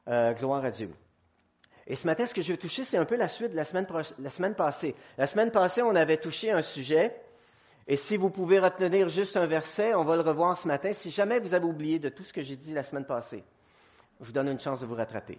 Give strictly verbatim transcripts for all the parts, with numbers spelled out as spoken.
Euh, gloire à Dieu. Et ce matin, ce que je veux toucher, c'est un peu la suite de la semaine, pro- la semaine passée. La semaine passée, on avait touché un sujet, et si vous pouvez retenir juste un verset, on va le revoir ce matin. Si jamais vous avez oublié de tout ce que j'ai dit la semaine passée, je vous donne une chance de vous rattraper.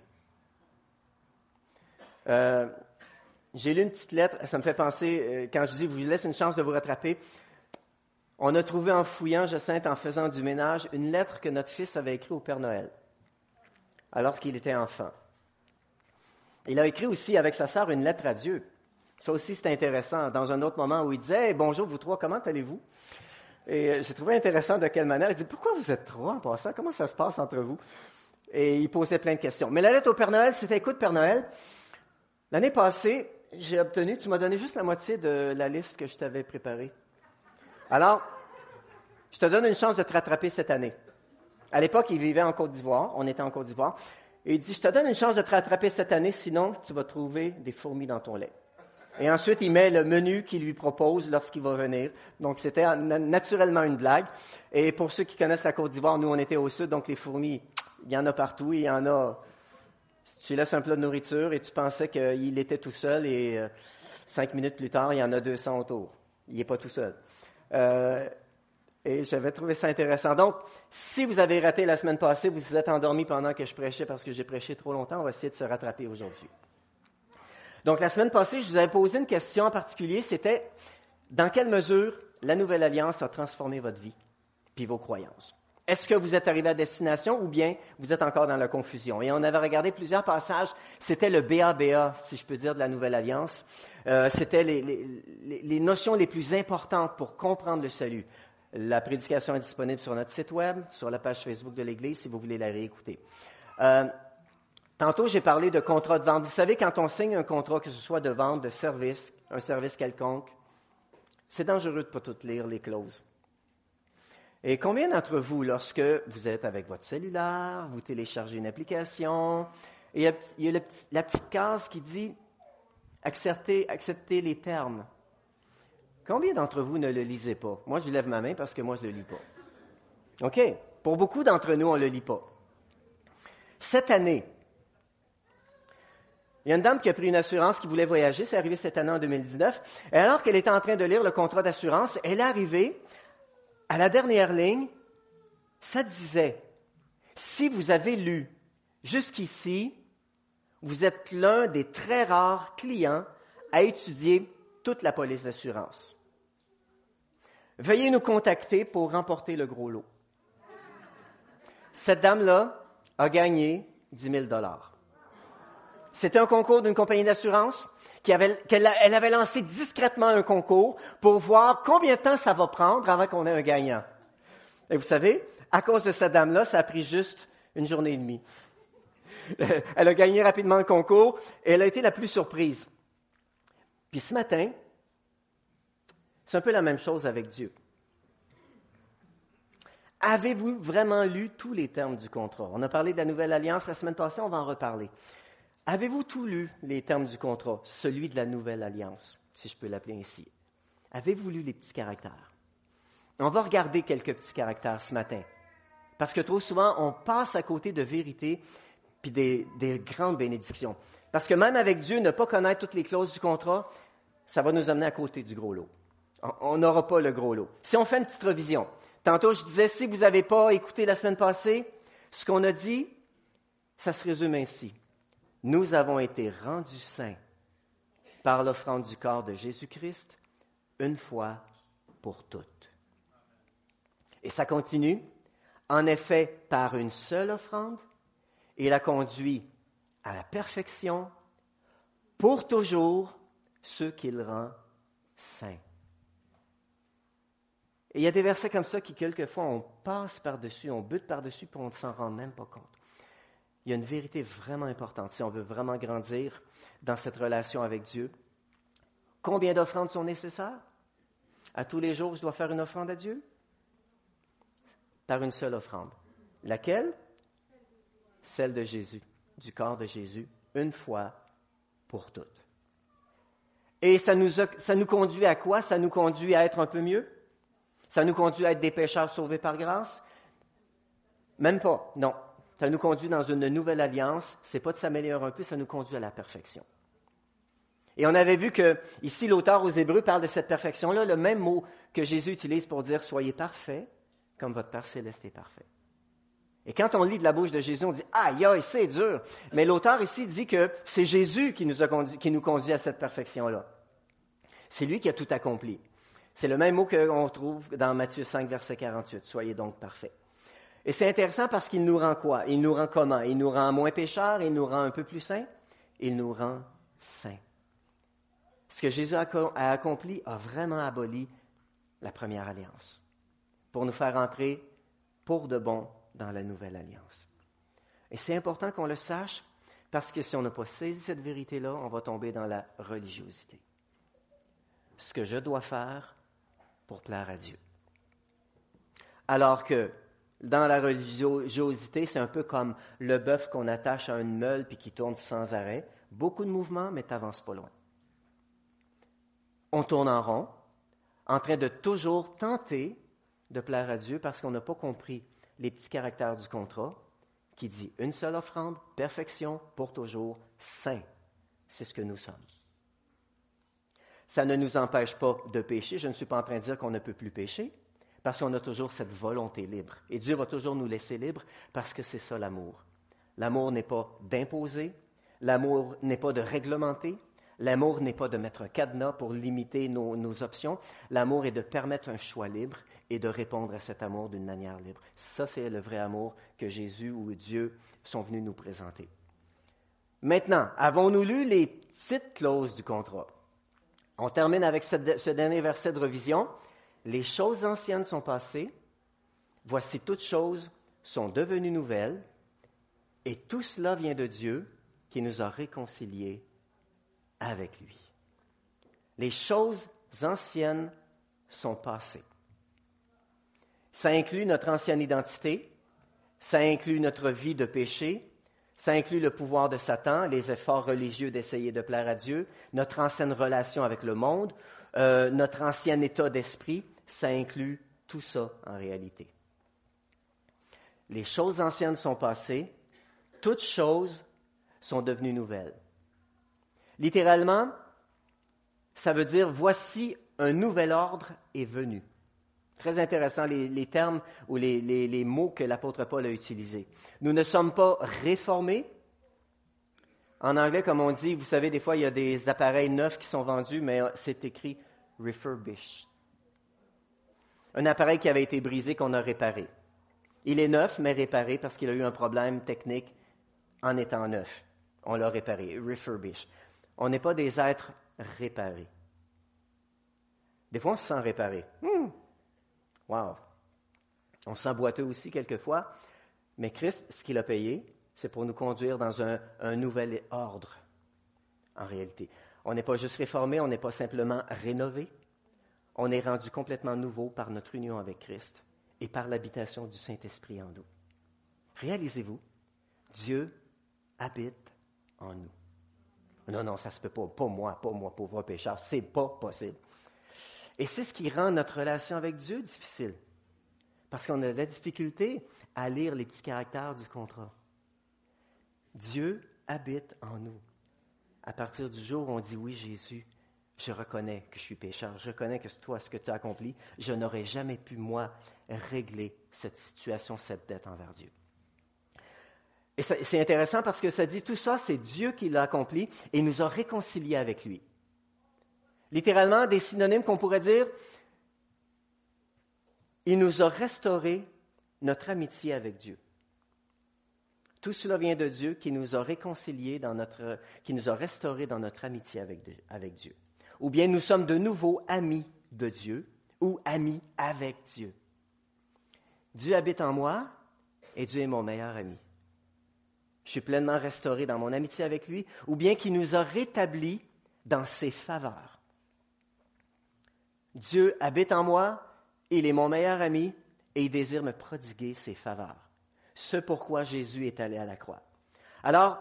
Euh, j'ai lu une petite lettre, ça me fait penser, euh, quand je dis « vous laisse une chance de vous rattraper », on a trouvé en fouillant, Jacinthe, en faisant du ménage, une lettre que notre fils avait écrite au Père Noël, alors qu'il était enfant. Il a écrit aussi avec sa sœur une lettre à Dieu. Ça aussi, c'est intéressant. Dans un autre moment où il disait hey, « Bonjour, vous trois, comment allez-vous? » Et euh, j'ai trouvé intéressant de quelle manière. Il dit « Pourquoi vous êtes trois en passant? Comment ça se passe entre vous? » Et il posait plein de questions. Mais la lettre au Père Noël, c'était « Écoute, Père Noël, l'année passée, j'ai obtenu, tu m'as donné juste la moitié de la liste que je t'avais préparée. Alors, je te donne une chance de te rattraper cette année. » À l'époque, il vivait en Côte d'Ivoire. On était en Côte d'Ivoire. Et il dit, je te donne une chance de te rattraper cette année, sinon tu vas trouver des fourmis dans ton lait. Et ensuite, il met le menu qu'il lui propose lorsqu'il va venir. Donc, c'était naturellement une blague. Et pour ceux qui connaissent la Côte d'Ivoire, nous, on était au sud, donc les fourmis, il y en a partout. Il y en a, si tu laisses un plat de nourriture et tu pensais qu'il était tout seul et euh, cinq minutes plus tard, il y en a deux cents autour. Il n'est pas tout seul. Euh, Et j'avais trouvé ça intéressant. Donc, si vous avez raté la semaine passée, vous vous êtes endormi pendant que je prêchais parce que j'ai prêché trop longtemps, on va essayer de se rattraper aujourd'hui. Donc, la semaine passée, je vous avais posé une question en particulier, c'était dans quelle mesure la Nouvelle Alliance a transformé votre vie puis vos croyances? Est-ce que vous êtes arrivé à destination ou bien vous êtes encore dans la confusion? Et on avait regardé plusieurs passages. C'était le B A B A, si je peux dire, de la Nouvelle Alliance. Euh, c'était les, les, les notions les plus importantes pour comprendre le salut. La prédication est disponible sur notre site web, sur la page Facebook de l'Église, si vous voulez la réécouter. Euh, tantôt, j'ai parlé de contrat de vente. Vous savez, quand on signe un contrat, que ce soit de vente, de service, un service quelconque, c'est dangereux de ne pas tout lire les clauses. Et combien d'entre vous, lorsque vous êtes avec votre cellulaire, vous téléchargez une application, et il y a le, la petite case qui dit « accepter, accepter les termes ». Combien d'entre vous ne le lisez pas? Moi, je lève ma main parce que moi, je ne le lis pas. OK? Pour beaucoup d'entre nous, on ne le lit pas. Cette année, il y a une dame qui a pris une assurance qui voulait voyager. C'est arrivé cette année en deux mille dix-neuf. Et alors qu'elle était en train de lire le contrat d'assurance, elle est arrivée à la dernière ligne. Ça disait, si vous avez lu jusqu'ici, vous êtes l'un des très rares clients à étudier toute la police d'assurance. Veuillez nous contacter pour remporter le gros lot. Cette dame-là a gagné dix mille dollars. C'était un concours d'une compagnie d'assurance qui avait, qu'elle elle avait lancé discrètement un concours pour voir combien de temps ça va prendre avant qu'on ait un gagnant. Et vous savez, à cause de cette dame-là, ça a pris juste une journée et demie. Elle a gagné rapidement le concours et elle a été la plus surprise. Puis ce matin, c'est un peu la même chose avec Dieu. Avez-vous vraiment lu tous les termes du contrat? On a parlé de la Nouvelle Alliance la semaine passée, on va en reparler. Avez-vous tout lu les termes du contrat, celui de la Nouvelle Alliance, si je peux l'appeler ainsi? Avez-vous lu les petits caractères? On va regarder quelques petits caractères ce matin, parce que trop souvent, on passe à côté de vérité puis des, des grandes bénédictions. Parce que même avec Dieu, ne pas connaître toutes les clauses du contrat, ça va nous amener à côté du gros lot. On n'aura pas le gros lot. Si on fait une petite revision, tantôt je disais, si vous n'avez pas écouté la semaine passée, ce qu'on a dit, ça se résume ainsi. Nous avons été rendus saints par l'offrande du corps de Jésus-Christ, une fois pour toutes. Et ça continue. En effet, par une seule offrande, il a conduit à la perfection pour toujours ceux qu'il rend saints. Et il y a des versets comme ça qui, quelquefois, on passe par-dessus, on bute par-dessus, puis on ne s'en rend même pas compte. Il y a une vérité vraiment importante, si on veut vraiment grandir dans cette relation avec Dieu. Combien d'offrandes sont nécessaires? À tous les jours, je dois faire une offrande à Dieu? Par une seule offrande. Laquelle? Celle de Jésus, du corps de Jésus, une fois pour toutes. Et ça nous, a, ça nous conduit à quoi? Ça nous conduit à être un peu mieux? Ça nous conduit à être des pécheurs sauvés par grâce? Même pas, non. ça nous conduit dans une nouvelle alliance. C'est pas de s'améliorer un peu, ça nous conduit à la perfection. Et on avait vu que, ici, l'auteur aux Hébreux parle de cette perfection-là, le même mot que Jésus utilise pour dire « Soyez parfaits, comme votre Père céleste est parfait ». Et quand on lit de la bouche de Jésus, on dit « Aïe, aïe, c'est dur ». Mais l'auteur ici dit que c'est Jésus qui nous, a conduit, qui nous conduit à cette perfection-là. C'est lui qui a tout accompli. C'est le même mot qu'on trouve dans Matthieu cinq, verset quarante-huit. « Soyez donc parfaits ». Et c'est intéressant parce qu'il nous rend quoi? Il nous rend comment? Il nous rend moins pécheurs, il nous rend un peu plus saints, il nous rend saints. Ce que Jésus a accompli a vraiment aboli la première alliance pour nous faire entrer pour de bon dans la nouvelle alliance. Et c'est important qu'on le sache parce que si on n'a pas saisi cette vérité-là, on va tomber dans la religiosité. Ce que je dois faire pour plaire à Dieu. Alors que dans la religiosité, c'est un peu comme le bœuf qu'on attache à une meule puis qui tourne sans arrêt. Beaucoup de mouvements, mais tu n'avances pas loin. On tourne en rond, en train de toujours tenter de plaire à Dieu parce qu'on n'a pas compris les petits caractères du contrat qui dit une seule offrande, perfection, pour toujours, saint. C'est ce que nous sommes. Ça ne nous empêche pas de pécher. Je ne suis pas en train de dire qu'on ne peut plus pécher parce qu'on a toujours cette volonté libre. Et Dieu va toujours nous laisser libres parce que c'est ça l'amour. L'amour n'est pas d'imposer, l'amour n'est pas de réglementer, l'amour n'est pas de mettre un cadenas pour limiter nos, nos options. L'amour est de permettre un choix libre et de répondre à cet amour d'une manière libre. Ça, c'est le vrai amour que Jésus ou Dieu sont venus nous présenter. Maintenant, avons-nous lu les petites clauses du contrat? On termine avec ce, ce dernier verset de revision. Les choses anciennes sont passées. Voici toutes choses sont devenues nouvelles. Et tout cela vient de Dieu qui nous a réconciliés avec lui. Les choses anciennes sont passées. Ça inclut notre ancienne identité, ça inclut notre vie de péché, ça inclut le pouvoir de Satan, les efforts religieux d'essayer de plaire à Dieu, notre ancienne relation avec le monde, euh, notre ancien état d'esprit, ça inclut tout ça en réalité. Les choses anciennes sont passées, toutes choses sont devenues nouvelles. Littéralement, ça veut dire « voici un nouvel ordre est venu ». Très intéressant les, les termes ou les, les, les mots que l'apôtre Paul a utilisés. Nous ne sommes pas réformés. En anglais, comme on dit, vous savez, des fois, il y a des appareils neufs qui sont vendus, mais c'est écrit « refurbished ». Un appareil qui avait été brisé qu'on a réparé. Il est neuf, mais réparé parce qu'il a eu un problème technique en étant neuf. On l'a réparé, « refurbished ». On n'est pas des êtres réparés. Des fois, on se sent réparé. Hmm. Wow! On se sent boiteux aussi quelquefois, mais Christ, ce qu'il a payé, c'est pour nous conduire dans un, un nouvel ordre, en réalité. On n'est pas juste réformé, on n'est pas simplement rénové. On est rendu complètement nouveau par notre union avec Christ et par l'habitation du Saint-Esprit en nous. Réalisez-vous, Dieu habite en nous. Non, non, ça ne se peut pas. Pas moi, pas moi, pauvre pécheur. C'est pas possible. Et c'est ce qui rend notre relation avec Dieu difficile. Parce qu'on a de la difficulté à lire les petits caractères du contrat. Dieu habite en nous. À partir du jour où on dit oui, Jésus, je reconnais que je suis pécheur. Je reconnais que c'est toi ce que tu as accompli. Je n'aurais jamais pu, moi, régler cette situation, cette dette envers Dieu. Et c'est intéressant parce que ça dit tout ça, c'est Dieu qui l'a accompli et nous a réconciliés avec lui. Littéralement, des synonymes qu'on pourrait dire, il nous a restauré notre amitié avec Dieu. Tout cela vient de Dieu qui nous a réconciliés dans notre, qui nous a restaurés dans notre amitié avec, avec Dieu. Ou bien nous sommes de nouveau amis de Dieu ou amis avec Dieu. Dieu habite en moi et Dieu est mon meilleur ami. Je suis pleinement restauré dans mon amitié avec lui, ou bien qu'il nous a rétablis dans ses faveurs. Dieu habite en moi, il est mon meilleur ami et il désire me prodiguer ses faveurs. Ce pourquoi Jésus est allé à la croix. Alors,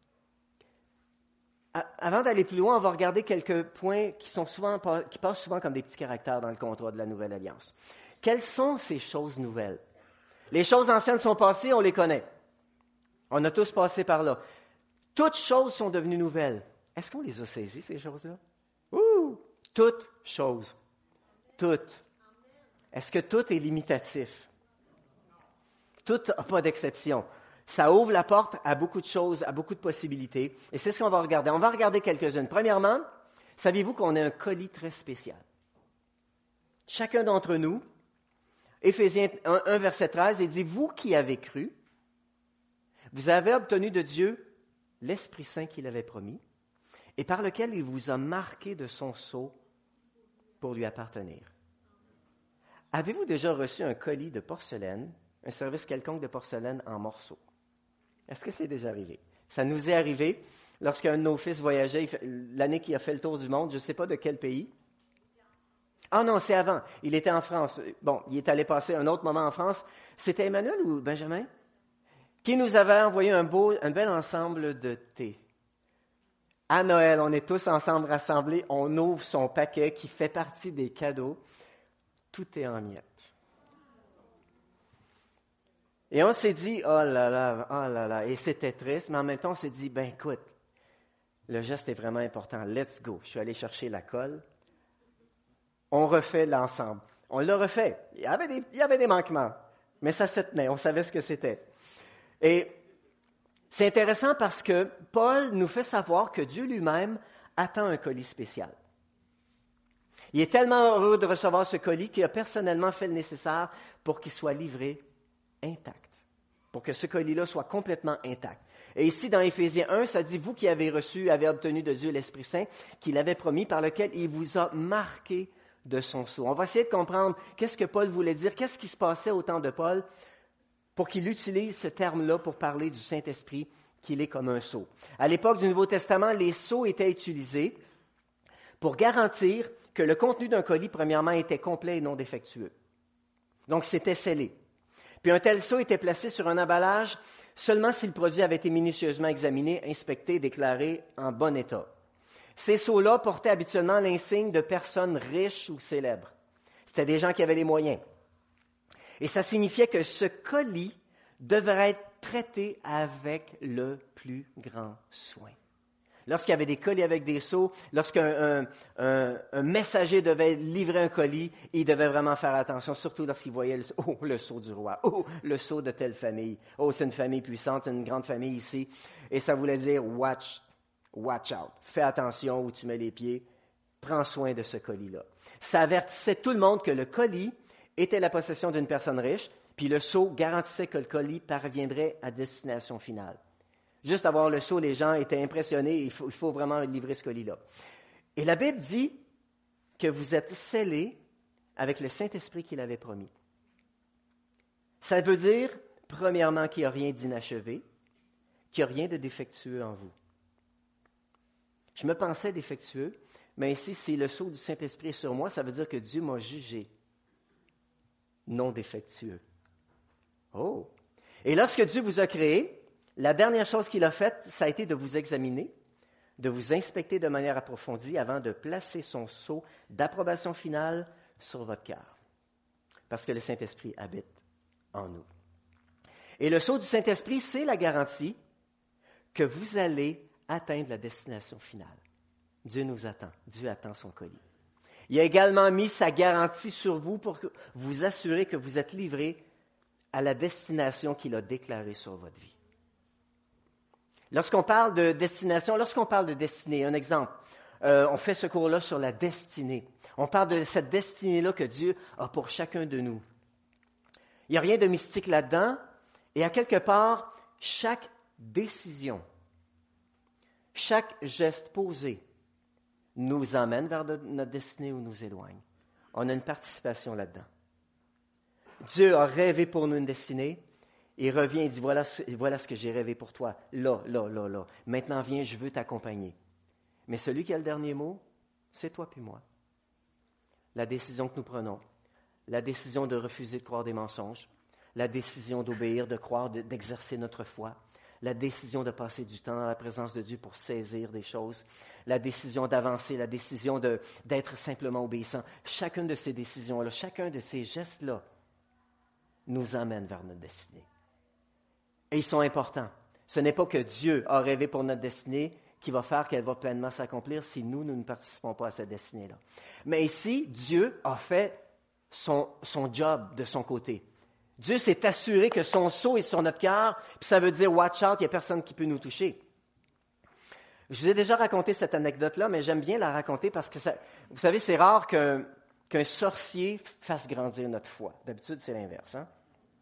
avant d'aller plus loin, on va regarder quelques points qui, sont souvent, qui passent souvent comme des petits caractères dans le contrat de la Nouvelle Alliance. Quelles sont ces choses nouvelles? Les choses anciennes sont passées, on les connaît. On a tous passé par là. Toutes choses sont devenues nouvelles. Est-ce qu'on les a saisies, ces choses-là? Ouh! Toutes choses. Toutes. Est-ce que tout est limitatif? Tout n'a pas d'exception. Ça ouvre la porte à beaucoup de choses, à beaucoup de possibilités. Et c'est ce qu'on va regarder. On va regarder quelques-unes. Premièrement, saviez-vous qu'on a un colis très spécial? Chacun d'entre nous, Éphésiens un, un, verset treize, il dit, « Vous qui avez cru, vous avez obtenu de Dieu l'Esprit Saint qu'il avait promis, et par lequel il vous a marqué de son sceau pour lui appartenir. » Avez-vous déjà reçu un colis de porcelaine, un service quelconque de porcelaine en morceaux? Est-ce que c'est déjà arrivé? Ça nous est arrivé lorsqu'un de nos fils voyageait, l'année qu'il a fait le tour du monde, je ne sais pas de quel pays. Ah non, c'est avant. Il était en France. Bon, il est allé passer un autre moment en France. C'était Emmanuel ou Benjamin qui nous avait envoyé un beau, un bel ensemble de thé. À Noël, on est tous ensemble rassemblés. On ouvre son paquet qui fait partie des cadeaux. Tout est en miettes. Et on s'est dit, oh là là, oh là là, et c'était triste, mais en même temps, on s'est dit, ben écoute, le geste est vraiment important, let's go. Je suis allé chercher la colle, on refait l'ensemble. On l'a refait, il y avait des, il y avait des manquements, mais ça se tenait, on savait ce que c'était. Et c'est intéressant parce que Paul nous fait savoir que Dieu lui-même attend un colis spécial. Il est tellement heureux de recevoir ce colis qu'il a personnellement fait le nécessaire pour qu'il soit livré intact, pour que ce colis-là soit complètement intact. Et ici, dans Éphésiens un, ça dit, « Vous qui avez reçu, avez obtenu de Dieu l'Esprit Saint, qu'il avait promis, par lequel il vous a marqué de son sceau. » On va essayer de comprendre qu'est-ce que Paul voulait dire, qu'est-ce qui se passait au temps de Paul pour qu'il utilise ce terme-là pour parler du Saint-Esprit, qu'il est comme un sceau. À l'époque du Nouveau Testament, les sceaux étaient utilisés pour garantir que le contenu d'un colis, premièrement, était complet et non défectueux. Donc, c'était scellé. Puis un tel sceau était placé sur un emballage seulement si le produit avait été minutieusement examiné, inspecté, déclaré en bon état. Ces sceaux-là portaient habituellement l'insigne de personnes riches ou célèbres. C'était des gens qui avaient les moyens. Et ça signifiait que ce colis devrait être traité avec le plus grand soin. Lorsqu'il y avait des colis avec des sceaux, lorsqu'un un, un, un messager devait livrer un colis, il devait vraiment faire attention, surtout lorsqu'il voyait le, oh, le sceau du roi, oh, le sceau de telle famille. Oh, c'est une famille puissante, c'est une grande famille ici. Et ça voulait dire, watch, watch out. Fais attention où tu mets les pieds. Prends soin de ce colis-là. Ça avertissait tout le monde que le colis était la possession d'une personne riche, puis le sceau garantissait que le colis parviendrait à destination finale. Juste avoir le sceau, les gens étaient impressionnés, il faut, il faut vraiment livrer ce colis-là. Et la Bible dit que vous êtes scellés avec le Saint-Esprit qu'il avait promis. Ça veut dire, premièrement, qu'il n'y a rien d'inachevé, qu'il n'y a rien de défectueux en vous. Je me pensais défectueux, mais ici, si le sceau du Saint-Esprit est sur moi, ça veut dire que Dieu m'a jugé non défectueux. Oh! Et lorsque Dieu vous a créé, la dernière chose qu'il a faite, ça a été de vous examiner, de vous inspecter de manière approfondie avant de placer son sceau d'approbation finale sur votre cœur. Parce que le Saint-Esprit habite en nous. Et le sceau du Saint-Esprit, c'est la garantie que vous allez atteindre la destination finale. Dieu nous attend. Dieu attend son colis. Il a également mis sa garantie sur vous pour vous assurer que vous êtes livrés à la destination qu'il a déclarée sur votre vie. Lorsqu'on parle de destination, lorsqu'on parle de destinée, un exemple, euh, on fait ce cours-là sur la destinée. On parle de cette destinée-là que Dieu a pour chacun de nous. Il n'y a rien de mystique là-dedans. Et à quelque part, chaque décision, chaque geste posé nous emmène vers de, notre destinée ou nous éloigne. On a une participation là-dedans. Dieu a rêvé pour nous une destinée. Il revient et dit, voilà, voilà ce que j'ai rêvé pour toi, là, là, là, là. Maintenant, viens, je veux t'accompagner. Mais celui qui a le dernier mot, c'est toi puis moi. La décision que nous prenons, la décision de refuser de croire des mensonges, la décision d'obéir, de croire, de, d'exercer notre foi, la décision de passer du temps dans la présence de Dieu pour saisir des choses, la décision d'avancer, la décision de, d'être simplement obéissant. Chacune de ces décisions-là, chacun de ces gestes-là nous amène vers notre destinée. Et ils sont importants. Ce n'est pas que Dieu a rêvé pour notre destinée qui va faire qu'elle va pleinement s'accomplir si nous, nous ne participons pas à cette destinée-là. Mais ici, Dieu a fait son, son job de son côté. Dieu s'est assuré que son sceau est sur notre cœur, puis ça veut dire « watch out, il n'y a personne qui peut nous toucher ». Je vous ai déjà raconté cette anecdote-là, mais j'aime bien la raconter parce que, ça, vous savez, c'est rare qu'un, qu'un sorcier fasse grandir notre foi. D'habitude, c'est l'inverse. Hein?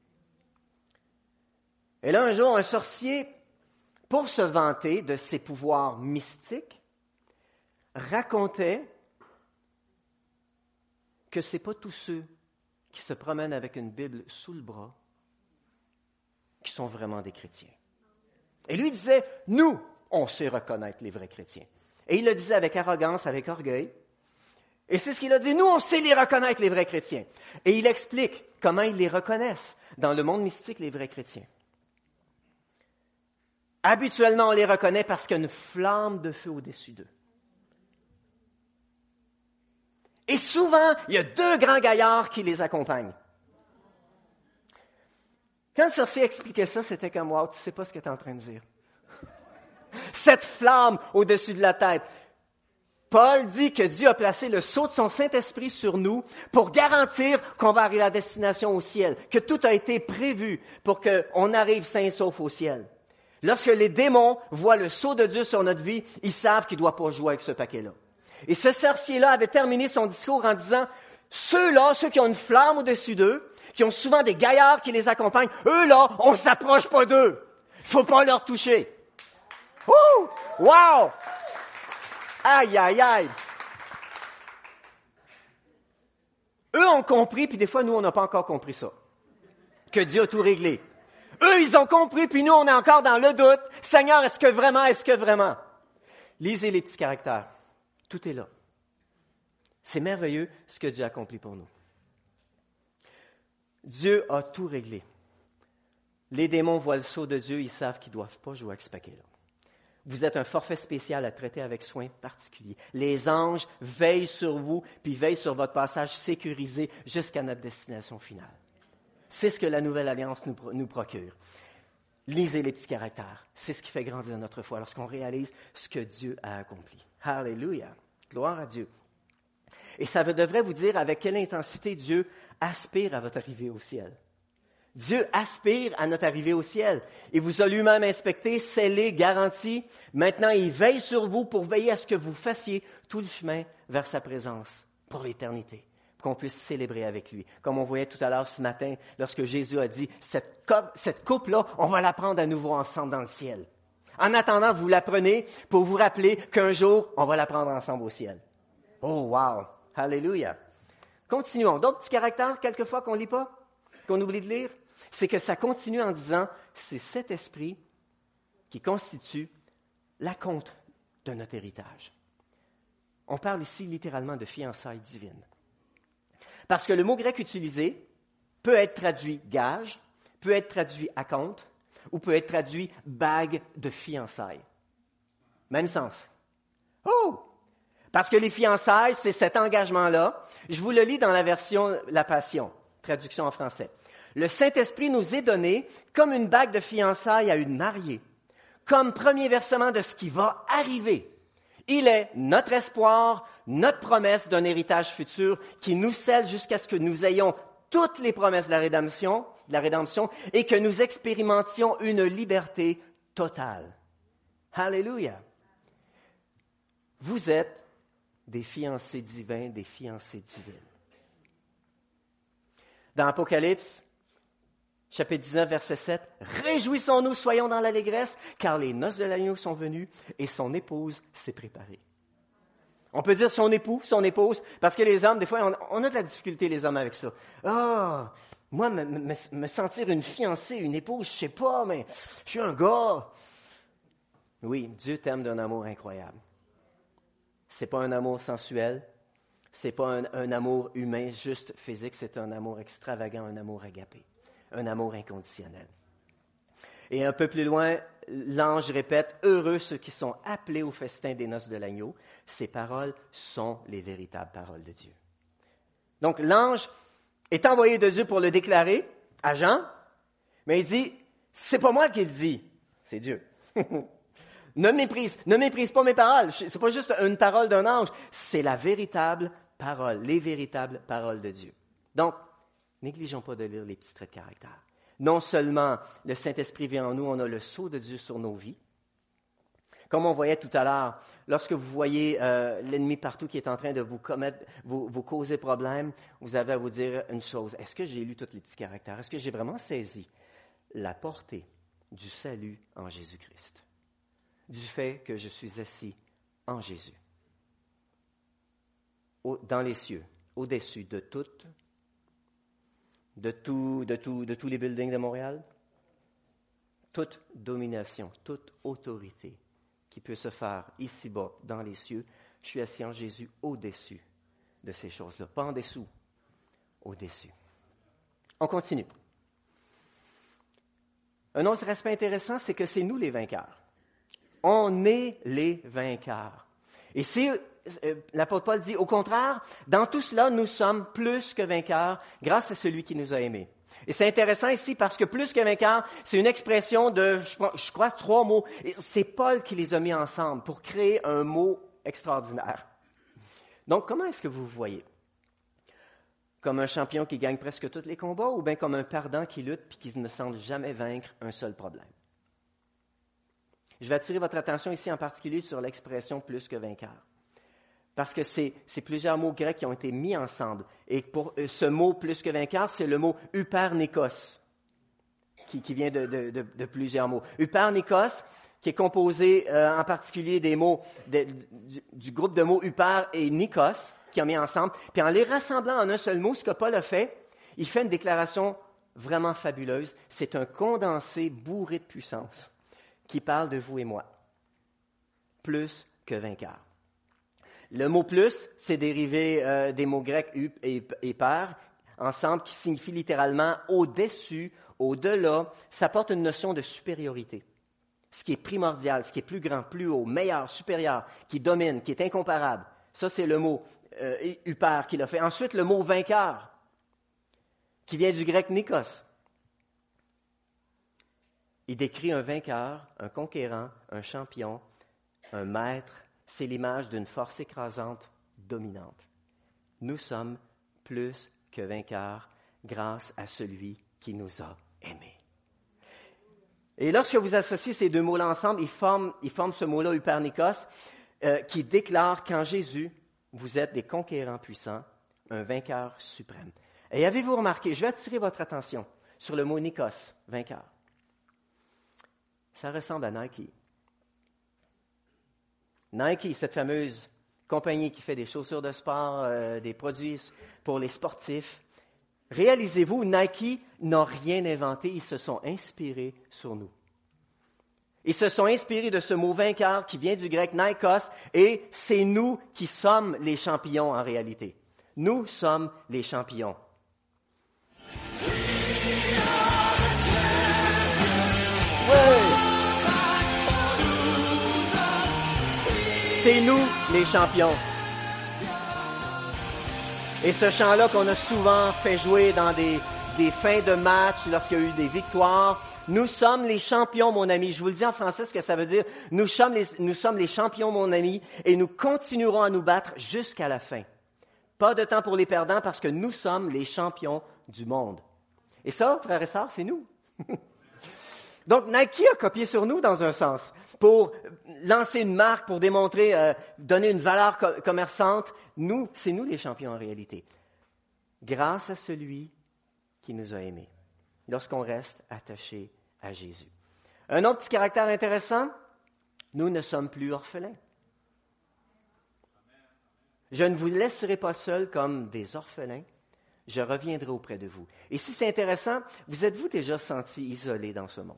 Et là, un jour, un sorcier, pour se vanter de ses pouvoirs mystiques, racontait que ce n'est pas tous ceux qui se promènent avec une Bible sous le bras qui sont vraiment des chrétiens. Et lui disait, nous, on sait reconnaître les vrais chrétiens. Et il le disait avec arrogance, avec orgueil. Et c'est ce qu'il a dit, nous, on sait les reconnaître, les vrais chrétiens. Et il explique comment ils les reconnaissent dans le monde mystique, les vrais chrétiens. Habituellement, on les reconnaît parce qu'il y a une flamme de feu au-dessus d'eux. Et souvent, il y a deux grands gaillards qui les accompagnent. Quand le sorcier expliquait ça, c'était comme « wow, tu ne sais pas ce que tu es en train de dire. » Cette flamme au-dessus de la tête. Paul dit que Dieu a placé le sceau de son Saint-Esprit sur nous pour garantir qu'on va arriver à la destination au ciel, que tout a été prévu pour qu'on arrive sain et sauf au ciel. Lorsque les démons voient le sceau de Dieu sur notre vie, ils savent qu'ils ne doivent pas jouer avec ce paquet-là. Et ce sorcier-là avait terminé son discours en disant, ceux-là, ceux qui ont une flamme au-dessus d'eux, qui ont souvent des gaillards qui les accompagnent, eux-là, on ne s'approche pas d'eux. Il ne faut pas leur toucher. Ouh! Wow! Aïe, aïe, aïe! Eux ont compris, puis des fois, nous, on n'a pas encore compris ça. Que Dieu a tout réglé. Eux, ils ont compris, puis nous, on est encore dans le doute. Seigneur, est-ce que vraiment, est-ce que vraiment? Lisez les petits caractères. Tout est là. C'est merveilleux ce que Dieu a accompli pour nous. Dieu a tout réglé. Les démons voient le sceau de Dieu, ils savent qu'ils ne doivent pas jouer avec ce paquet-là. Vous êtes un forfait spécial à traiter avec soin particulier. Les anges veillent sur vous, puis veillent sur votre passage sécurisé jusqu'à notre destination finale. C'est ce que la Nouvelle Alliance nous, nous procure. Lisez les petits caractères. C'est ce qui fait grandir notre foi lorsqu'on réalise ce que Dieu a accompli. Alléluia. Gloire à Dieu. Et ça devrait vous dire avec quelle intensité Dieu aspire à votre arrivée au ciel. Dieu aspire à notre arrivée au ciel. Il vous a lui-même inspecté, scellé, garanti. Maintenant, il veille sur vous pour veiller à ce que vous fassiez tout le chemin vers sa présence pour l'éternité, pour qu'on puisse célébrer avec lui. Comme on voyait tout à l'heure ce matin, lorsque Jésus a dit, cette coupe, cette coupe-là, on va la prendre à nouveau ensemble dans le ciel. En attendant, vous la prenez pour vous rappeler qu'un jour, on va la prendre ensemble au ciel. Oh, wow! Alléluia! Continuons. D'autres petits caractères, quelquefois, qu'on ne lit pas, qu'on oublie de lire, c'est que ça continue en disant, c'est cet esprit qui constitue la compte de notre héritage. On parle ici littéralement de fiançailles divines. Parce que le mot grec utilisé peut être traduit gage, peut être traduit acompte, ou peut être traduit bague de fiançailles. Même sens. Oh! Parce que les fiançailles, c'est cet engagement-là. Je vous le lis dans la version La Passion, traduction en français. Le Saint-Esprit nous est donné comme une bague de fiançailles à une mariée, comme premier versement de ce qui va arriver. Il est notre espoir, notre promesse d'un héritage futur qui nous scelle jusqu'à ce que nous ayons toutes les promesses de la rédemption, de la rédemption et que nous expérimentions une liberté totale. Alléluia! Vous êtes des fiancés divins, des fiancées divines. Dans Apocalypse, chapitre dix-neuf, verset sept, « Réjouissons-nous, soyons dans l'allégresse, car les noces de l'agneau sont venues et son épouse s'est préparée. » On peut dire son époux, son épouse, parce que les hommes, des fois, on, on a de la difficulté, les hommes, avec ça. « Ah, moi, me, me, me sentir une fiancée, une épouse, je sais pas, mais je suis un gars. » Oui, Dieu t'aime d'un amour incroyable. C'est pas un amour sensuel, c'est pas un, un amour humain, juste physique, c'est un amour extravagant, un amour agapé, un amour inconditionnel. Et un peu plus loin, l'ange répète, « Heureux ceux qui sont appelés au festin des noces de l'agneau. » Ces paroles sont les véritables paroles de Dieu. Donc l'ange est envoyé de Dieu pour le déclarer à Jean, mais il dit, « C'est pas moi qui le dis, c'est Dieu. Ne méprise, ne méprise pas mes paroles. C'est pas juste une parole d'un ange, c'est la véritable parole, les véritables paroles de Dieu. Donc, négligeons pas de lire les petits traits de caractère. Non seulement le Saint-Esprit vit en nous, on a le sceau de Dieu sur nos vies. Comme on voyait tout à l'heure, lorsque vous voyez euh, l'ennemi partout qui est en train de vous commettre, vous, vous causer problème, vous avez à vous dire une chose. Est-ce que j'ai lu tous les petits caractères? Est-ce que j'ai vraiment saisi la portée du salut en Jésus-Christ? Du fait que je suis assis en Jésus, au, dans les cieux, au-dessus de toute, de, tout, de, tout, de tous les buildings de Montréal, toute domination, toute autorité qui peut se faire ici-bas, dans les cieux, je suis assis en Jésus au-dessus de ces choses-là. Pas en dessous, au-dessus. On continue. Un autre aspect intéressant, c'est que c'est nous les vainqueurs. On est les vainqueurs. Et c'est, euh, l'apôtre Paul dit, au contraire, dans tout cela, nous sommes plus que vainqueurs grâce à celui qui nous a aimés. Et c'est intéressant ici parce que plus que vainqueur, c'est une expression de, je crois, trois mots. Et c'est Paul qui les a mis ensemble pour créer un mot extraordinaire. Donc, comment est-ce que vous vous voyez? Comme un champion qui gagne presque tous les combats ou bien comme un perdant qui lutte et qui ne semble jamais vaincre un seul problème? Je vais attirer votre attention ici en particulier sur l'expression « plus que vainqueur ». Parce que c'est, c'est plusieurs mots grecs qui ont été mis ensemble. Et pour ce mot « plus que vainqueur », c'est le mot « upernikos », qui, qui vient de, de, de, de plusieurs mots. « Upernikos », qui est composé euh, en particulier des mots, de, du, du groupe de mots « uper » et « nikos », qui ont mis ensemble. Puis en les rassemblant en un seul mot, ce que Paul a fait, il fait une déclaration vraiment fabuleuse. C'est un condensé bourré de puissance qui parle de vous et moi. Plus que vainqueur. Le mot « plus », c'est dérivé euh, des mots grecs « up » et « hyper », ensemble, qui signifie littéralement « au-dessus », « au-delà ». Ça porte une notion de supériorité. Ce qui est primordial, ce qui est plus grand, plus haut, meilleur, supérieur, qui domine, qui est incomparable. Ça, c'est le mot euh, « hyper » qu'il a fait. Ensuite, le mot « vainqueur », qui vient du grec « nikos ». Il décrit un vainqueur, un conquérant, un champion, un maître. C'est l'image d'une force écrasante, dominante. Nous sommes plus que vainqueurs grâce à celui qui nous a aimés. Et lorsque vous associez ces deux mots-là ensemble, ils forment, ils forment ce mot-là, Upernikos, euh, qui déclare qu'en Jésus, vous êtes des conquérants puissants, un vainqueur suprême. Et avez-vous remarqué, je vais attirer votre attention sur le mot Nikos, vainqueur. Ça ressemble à Nike. Nike, cette fameuse compagnie qui fait des chaussures de sport, euh, des produits pour les sportifs. Réalisez-vous, Nike n'a rien inventé, ils se sont inspirés sur nous. Ils se sont inspirés de ce mot vainqueur qui vient du grec Nikos, et c'est nous qui sommes les champions en réalité. Nous sommes les champions. Ouais. C'est nous les champions. Et ce chant-là qu'on a souvent fait jouer dans des, des fins de match, lorsqu'il y a eu des victoires, nous sommes les champions, mon ami. Je vous le dis en français ce que ça veut dire. Nous sommes les, nous sommes les champions, mon ami, et nous continuerons à nous battre jusqu'à la fin. Pas de temps pour les perdants parce que nous sommes les champions du monde. Et ça, frères et sœurs, c'est nous. Donc, Nike a copié sur nous dans un sens, pour lancer une marque, pour démontrer, euh, donner une valeur co- commerçante. Nous, c'est nous les champions en réalité. Grâce à celui qui nous a aimés, lorsqu'on reste attaché à Jésus. Un autre petit caractère intéressant, nous ne sommes plus orphelins. Je ne vous laisserai pas seuls comme des orphelins, je reviendrai auprès de vous. Et si c'est intéressant, vous êtes-vous déjà senti isolé dans ce monde?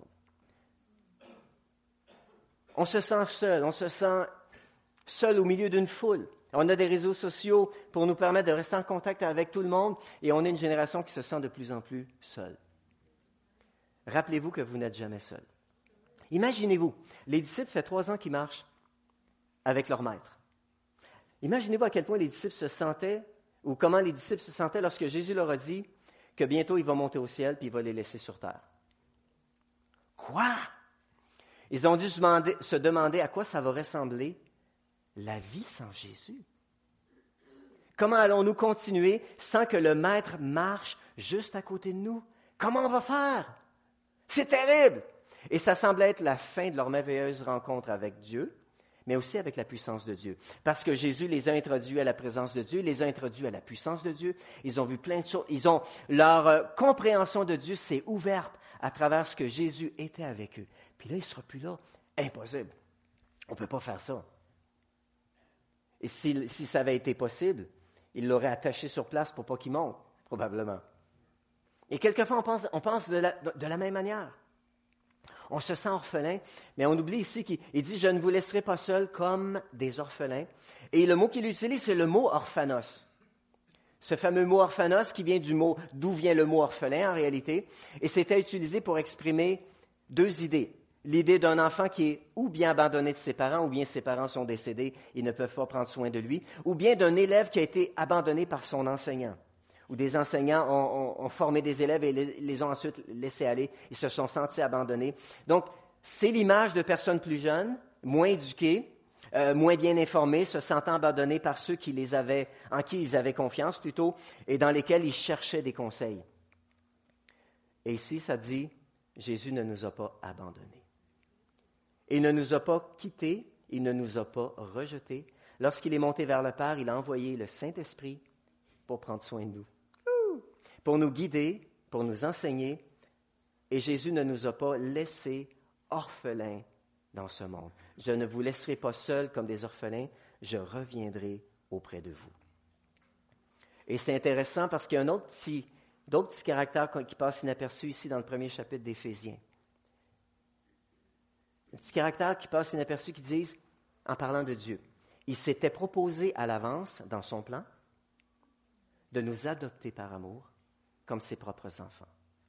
On se sent seul, on se sent seul au milieu d'une foule. On a des réseaux sociaux pour nous permettre de rester en contact avec tout le monde et on est une génération qui se sent de plus en plus seule. Rappelez-vous que vous n'êtes jamais seul. Imaginez-vous, les disciples, ça fait trois ans qu'ils marchent avec leur maître. Imaginez-vous à quel point les disciples se sentaient, ou comment les disciples se sentaient lorsque Jésus leur a dit que bientôt il va monter au ciel puis il va les laisser sur terre. Quoi? Ils ont dû se demander, se demander à quoi ça va ressembler la vie sans Jésus. Comment allons-nous continuer sans que le Maître marche juste à côté de nous? Comment on va faire? C'est terrible! Et ça semble être la fin de leur merveilleuse rencontre avec Dieu, mais aussi avec la puissance de Dieu. Parce que Jésus les a introduits à la présence de Dieu, les a introduits à la puissance de Dieu. Ils ont vu plein de choses. Ils ont, leur euh, compréhension de Dieu s'est ouverte à travers ce que Jésus était avec eux. Puis là, il ne sera plus là. Impossible. On ne peut pas faire ça. Et si, si ça avait été possible, il l'aurait attaché sur place pour pas qu'il monte, probablement. Et quelquefois, on pense, on pense de, la, de la même manière. On se sent orphelin, mais on oublie ici qu'il il dit « Je ne vous laisserai pas seuls comme des orphelins ». Et le mot qu'il utilise, c'est le mot « orphanos ». Ce fameux mot « orphanos » qui vient du mot « d'où vient le mot « orphelin » en réalité, et c'était utilisé pour exprimer deux idées. L'idée d'un enfant qui est ou bien abandonné de ses parents, ou bien ses parents sont décédés, ils ne peuvent pas prendre soin de lui, ou bien d'un élève qui a été abandonné par son enseignant, où des enseignants ont, ont, ont formé des élèves et les, les ont ensuite laissés aller, ils se sont sentis abandonnés. Donc, c'est l'image de personnes plus jeunes, moins éduquées, euh, moins bien informées, se sentant abandonnées par ceux qui les avaient, en qui ils avaient confiance plutôt, et dans lesquels ils cherchaient des conseils. Et ici, ça dit, Jésus ne nous a pas abandonnés. Il ne nous a pas quittés, il ne nous a pas rejetés. Lorsqu'il est monté vers le Père, il a envoyé le Saint-Esprit pour prendre soin de nous, pour nous guider, pour nous enseigner. Et Jésus ne nous a pas laissés orphelins dans ce monde. Je ne vous laisserai pas seuls comme des orphelins, je reviendrai auprès de vous. Et c'est intéressant parce qu'il y a un autre petit, d'autres petits caractères qui passent inaperçus ici dans le premier chapitre d'Éphésiens. Un petit caractère qui passe inaperçu qui disent, en parlant de Dieu, il s'était proposé à l'avance, dans son plan, de nous adopter par amour comme ses propres enfants.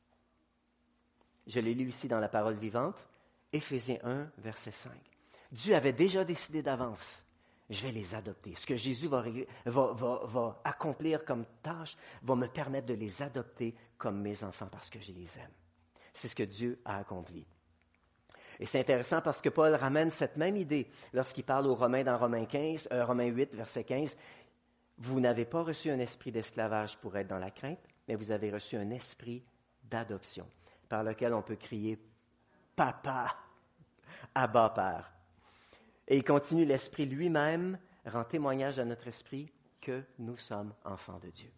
Je l'ai lu ici dans la parole vivante, Éphésiens un, verset cinq. Dieu avait déjà décidé d'avance, je vais les adopter. Ce que Jésus va, va, va, va accomplir comme tâche va me permettre de les adopter comme mes enfants parce que je les aime. C'est ce que Dieu a accompli. Et c'est intéressant parce que Paul ramène cette même idée lorsqu'il parle aux Romains dans Romains quinze, euh, Romains huit, verset quinze. Vous n'avez pas reçu un esprit d'esclavage pour être dans la crainte, mais vous avez reçu un esprit d'adoption par lequel on peut crier « Papa, Abba, Père ». Et il continue, l'Esprit lui-même rend témoignage à notre esprit que nous sommes enfants de Dieu.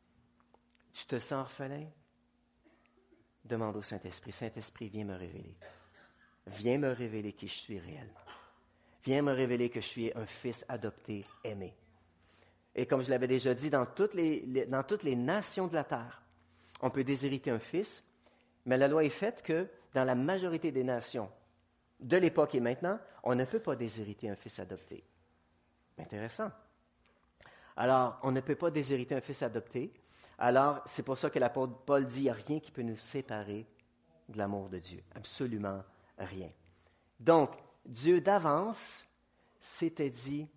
Tu te sens orphelin? Demande au Saint-Esprit. Saint-Esprit, viens me révéler. Viens me révéler qui je suis réellement. Viens me révéler que je suis un fils adopté, aimé. Et comme je l'avais déjà dit, dans toutes les, les, dans toutes les nations de la terre, on peut déshériter un fils, mais la loi est faite que dans la majorité des nations de l'époque et maintenant, on ne peut pas déshériter un fils adopté. Intéressant. Alors, on ne peut pas déshériter un fils adopté. Alors, c'est pour ça que l'apôtre Paul dit, il n'y a rien qui peut nous séparer de l'amour de Dieu. Absolument rien. Donc, Dieu d'avance s'était dit,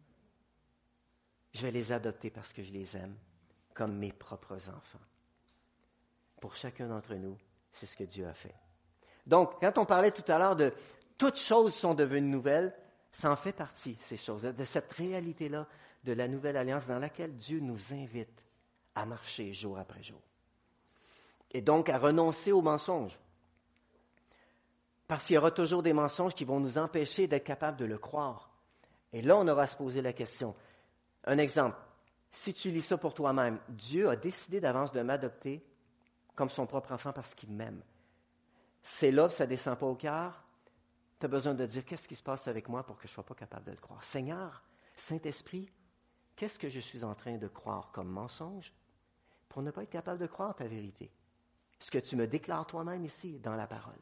je vais les adopter parce que je les aime comme mes propres enfants. Pour chacun d'entre nous, c'est ce que Dieu a fait. Donc, quand on parlait tout à l'heure de toutes choses sont devenues nouvelles, ça en fait partie, ces choses, de cette réalité-là de la nouvelle alliance dans laquelle Dieu nous invite à marcher jour après jour. Et donc à renoncer aux mensonges. Parce qu'il y aura toujours des mensonges qui vont nous empêcher d'être capables de le croire. Et là, on aura à se poser la question. Un exemple, si tu lis ça pour toi-même, Dieu a décidé d'avance de m'adopter comme son propre enfant parce qu'il m'aime. C'est là que ça ne descend pas au cœur. Tu as besoin de dire, qu'est-ce qui se passe avec moi pour que je ne sois pas capable de le croire? Seigneur, Saint-Esprit, qu'est-ce que je suis en train de croire comme mensonge pour ne pas être capable de croire ta vérité? Ce que tu me déclares toi-même ici, dans la parole.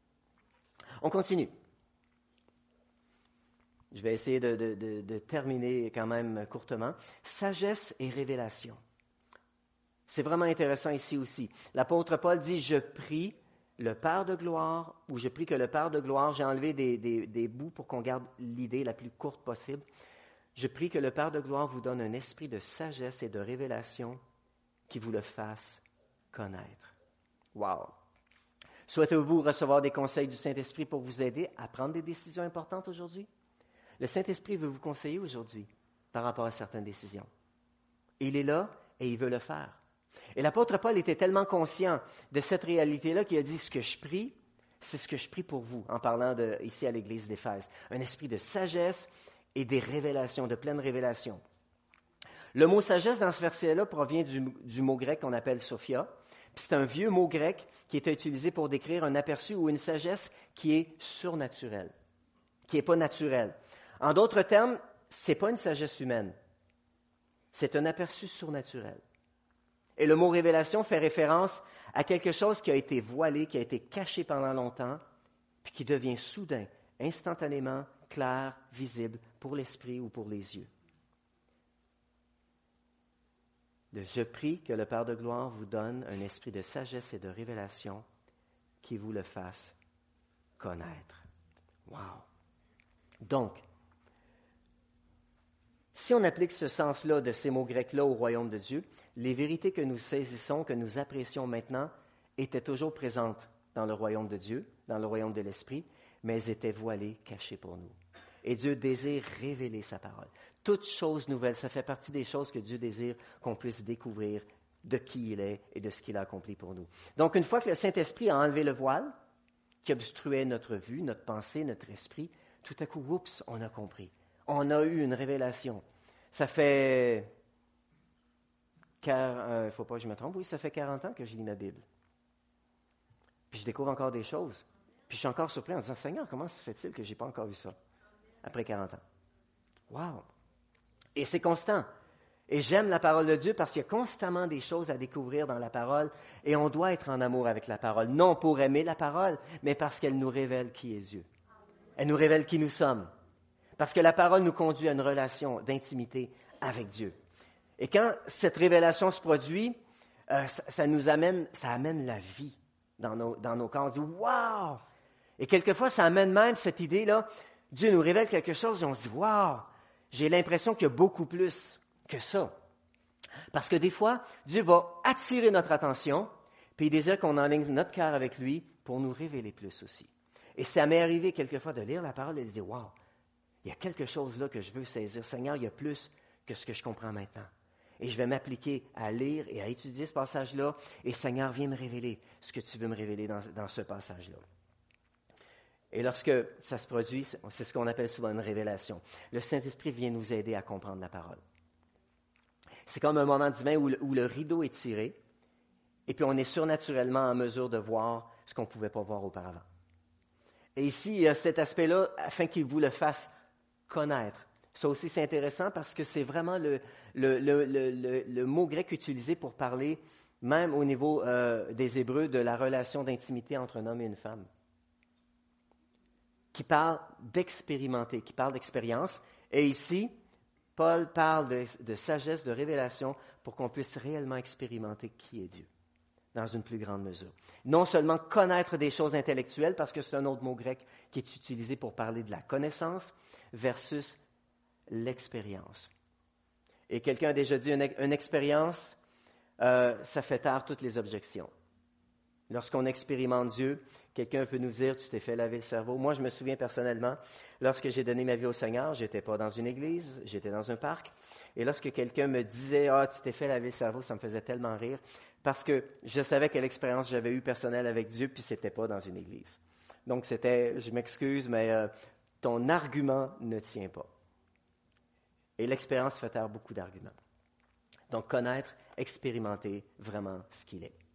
On continue. Je vais essayer de, de, de, de terminer quand même courtement. Sagesse et révélation. C'est vraiment intéressant ici aussi. L'apôtre Paul dit, je prie le Père de gloire, ou je prie que le Père de gloire, j'ai enlevé des, des, des bouts pour qu'on garde l'idée la plus courte possible. Je prie que le Père de gloire vous donne un esprit de sagesse et de révélation qui vous le fasse connaître. Wow! Souhaitez-vous recevoir des conseils du Saint-Esprit pour vous aider à prendre des décisions importantes aujourd'hui? Le Saint-Esprit veut vous conseiller aujourd'hui par rapport à certaines décisions. Il est là et il veut le faire. Et l'apôtre Paul était tellement conscient de cette réalité-là qu'il a dit, ce que je prie, c'est ce que je prie pour vous, en parlant de, ici à l'église d'Éphèse. Un esprit de sagesse et des révélations, de pleine révélation. Le mot sagesse dans ce verset-là provient du, du mot grec qu'on appelle sophia. Puis c'est un vieux mot grec qui était utilisé pour décrire un aperçu ou une sagesse qui est surnaturelle, qui n'est pas naturelle. En d'autres termes, ce n'est pas une sagesse humaine. C'est un aperçu surnaturel. Et le mot révélation fait référence à quelque chose qui a été voilé, qui a été caché pendant longtemps, puis qui devient soudain, instantanément clair, visible pour l'esprit ou pour les yeux. Je prie que le Père de gloire vous donne un esprit de sagesse et de révélation qui vous le fasse connaître. Wow! Donc, si on applique ce sens-là de ces mots grecs-là au royaume de Dieu, les vérités que nous saisissons, que nous apprécions maintenant, étaient toujours présentes dans le royaume de Dieu, dans le royaume de l'Esprit, mais elles étaient voilées, cachées pour nous. Et Dieu désire révéler sa parole. Toute chose nouvelle, ça fait partie des choses que Dieu désire qu'on puisse découvrir de qui il est et de ce qu'il a accompli pour nous. Donc, une fois que le Saint-Esprit a enlevé le voile, qui obstruait notre vue, notre pensée, notre esprit, tout à coup, oups, on a compris. On a eu une révélation. Ça fait... Il ne faut pas que je me trompe, oui, ça fait quarante ans que je lis ma Bible. Puis je découvre encore des choses. Puis je suis encore surpris en disant, Seigneur, comment se fait-il que je n'ai pas encore vu ça après quarante ans? Wow! Et c'est constant. Et j'aime la parole de Dieu parce qu'il y a constamment des choses à découvrir dans la parole et on doit être en amour avec la parole. Non pour aimer la parole, mais parce qu'elle nous révèle qui est Dieu. Elle nous révèle qui nous sommes. Parce que la parole nous conduit à une relation d'intimité avec Dieu. Et quand cette révélation se produit, euh, ça, ça nous amène, ça amène la vie dans nos, dans nos corps. On dit « Wow! » Et quelquefois, ça amène même cette idée-là. Dieu nous révèle quelque chose et on se dit « Wow! » J'ai l'impression qu'il y a beaucoup plus que ça. Parce que des fois, Dieu va attirer notre attention, puis il désire qu'on enligne notre cœur avec lui pour nous révéler plus aussi. Et ça m'est arrivé quelquefois de lire la parole et de dire « Wow! Il y a quelque chose là que je veux saisir. Seigneur, il y a plus que ce que je comprends maintenant. » Et je vais m'appliquer à lire et à étudier ce passage-là. Et Seigneur, viens me révéler ce que tu veux me révéler dans, dans ce passage-là. Et lorsque ça se produit, c'est ce qu'on appelle souvent une révélation. Le Saint-Esprit vient nous aider à comprendre la parole. C'est comme un moment divin où le, où le rideau est tiré, et puis on est surnaturellement en mesure de voir ce qu'on ne pouvait pas voir auparavant. Et ici, il y a cet aspect-là, afin qu'il vous le fasse connaître. Ça aussi, c'est intéressant parce que c'est vraiment le, le, le, le, le, le mot grec utilisé pour parler, même au niveau euh, des Hébreux, de la relation d'intimité entre un homme et une femme. Qui parle d'expérimenter, qui parle d'expérience. Et ici, Paul parle de, de sagesse, de révélation, pour qu'on puisse réellement expérimenter qui est Dieu, dans une plus grande mesure. Non seulement connaître des choses intellectuelles, parce que c'est un autre mot grec qui est utilisé pour parler de la connaissance, versus l'expérience. Et quelqu'un a déjà dit, une, une expérience, euh, ça fait taire toutes les objections. Lorsqu'on expérimente Dieu, quelqu'un peut nous dire, tu t'es fait laver le cerveau. Moi, je me souviens personnellement, lorsque j'ai donné ma vie au Seigneur, je n'étais pas dans une église, j'étais dans un parc. Et lorsque quelqu'un me disait, ah, tu t'es fait laver le cerveau, ça me faisait tellement rire, parce que je savais quelle expérience j'avais eue personnelle avec Dieu, puis ce n'était pas dans une église. Donc, c'était, je m'excuse, mais euh, ton argument ne tient pas. Et l'expérience fait taire beaucoup d'arguments. Donc, connaître, expérimenter vraiment ce qu'il est.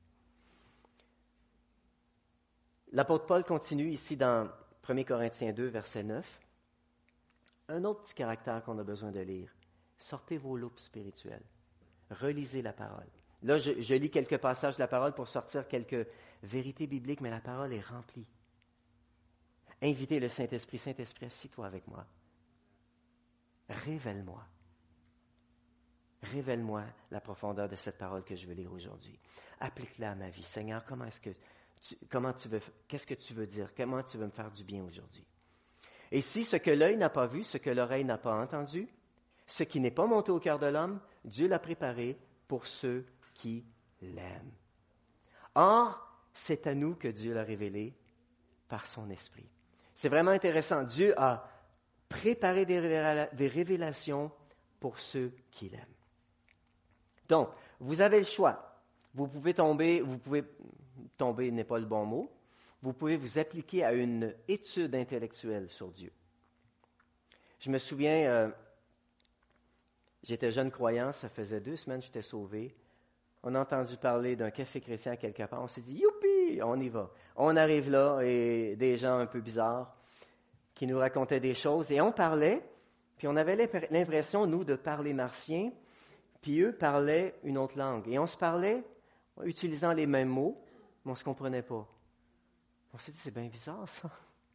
L'apôtre Paul continue ici dans premier Corinthiens deux, verset neuf. Un autre petit caractère qu'on a besoin de lire. Sortez vos loupes spirituelles. Relisez la parole. Là, je, je lis quelques passages de la parole pour sortir quelques vérités bibliques, mais la parole est remplie. Invitez le Saint-Esprit. Saint-Esprit, assis-toi avec moi. Révèle-moi. Révèle-moi la profondeur de cette parole que je veux lire aujourd'hui. Applique-la à ma vie. Seigneur, comment est-ce que tu, comment tu veux, qu'est-ce que tu veux dire? Comment tu veux me faire du bien aujourd'hui? Et si ce que l'œil n'a pas vu, ce que l'oreille n'a pas entendu, ce qui n'est pas monté au cœur de l'homme, Dieu l'a préparé pour ceux qui l'aiment. Or, c'est à nous que Dieu l'a révélé par son esprit. C'est vraiment intéressant. Dieu a préparé des, révéla- des révélations pour ceux qui l'aiment. Donc, vous avez le choix. Vous pouvez tomber, vous pouvez tomber n'est pas le bon mot. Vous pouvez vous appliquer à une étude intellectuelle sur Dieu. Je me souviens, euh, j'étais jeune croyant, ça faisait deux semaines que j'étais sauvé. On a entendu parler d'un café chrétien à quelque part. On s'est dit, youpi, on y va. On arrive là et des gens un peu bizarres qui nous racontaient des choses. Et on parlait, puis on avait l'impression, nous, de parler martien, puis eux parlaient une autre langue. Et on se parlait utilisant les mêmes mots, mais on ne se comprenait pas. On s'est dit, c'est bien bizarre, ça.